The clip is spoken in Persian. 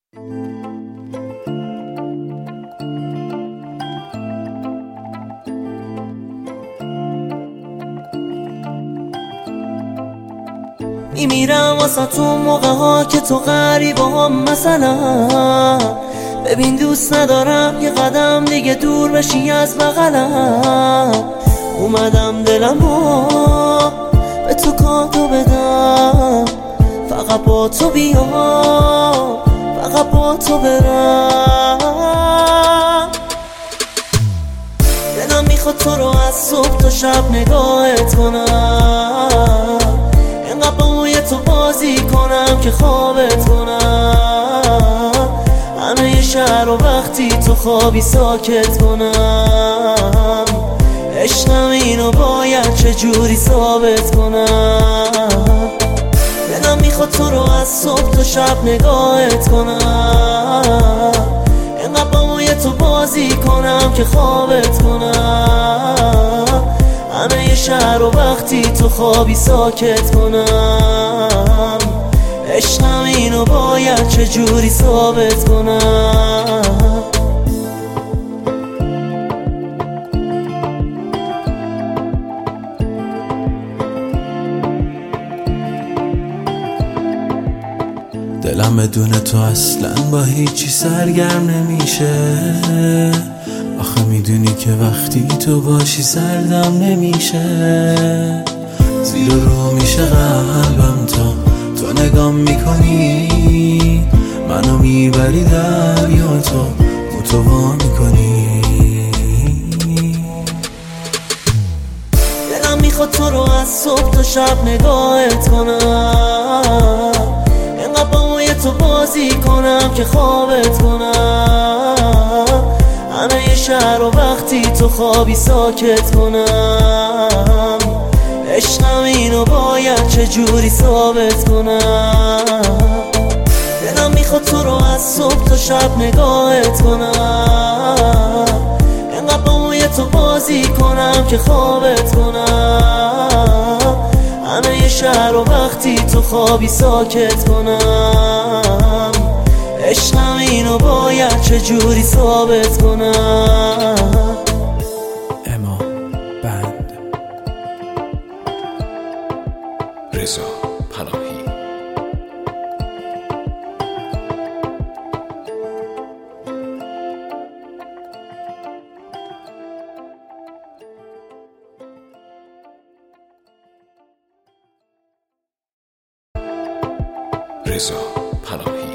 میمیرم واسه تو موقع ها که تو غریبه هم مثلا. ببین دوست ندارم یه قدم دیگه دور بشی از بغلم. اومدم دلمو به تو کاتو بدم، فقط با تو بیام، فقط با تو برم. دلم میخواد تو رو از صبح تا شب نگاهت کنم، اینقدر با موی تو بازی کنم که خوابت کنم. همه شهر و وقتی تو خوابی ساکت کنم. عشقم اینو باید چجوری ثابت کنم. دلم میخواد تو رو از صبح تا شب نگاهت کنم، اینقدر با موی تو بازی کنم که خوابت کنم. همه شهر و وقتی تو خوابی ساکت کنم. عشقم اینو باید چجوری ثابت کنم. دلم بدون تو اصلا با هیچی سرگرم نمیشه. آخه میدونی که وقتی تو باشی سردم نمیشه. زیر رو میشه قلبم تو نگام میکنی، منو میبری دریا، تو متوا میکنی. دلم میخواد تو رو از صبح تا شب نگاهت کنم، اینقدر با موی تو بازی کنم که خوابت کنم. همه شهر و وقتی تو خوابی ساکت کنم. عشقم اینو باید چجوری ثابت کنم. دلم میخواد تو رو از صبح تا شب نگاهت کنم، اینقدر با موی تو بازی کنم که خوابت کنم. همه شهر و وقتی تو خوابی ساکت کنم. عشقم اینو باید چجوری ثابت کنم. اما بند رضا پناهی. رضا پناهی.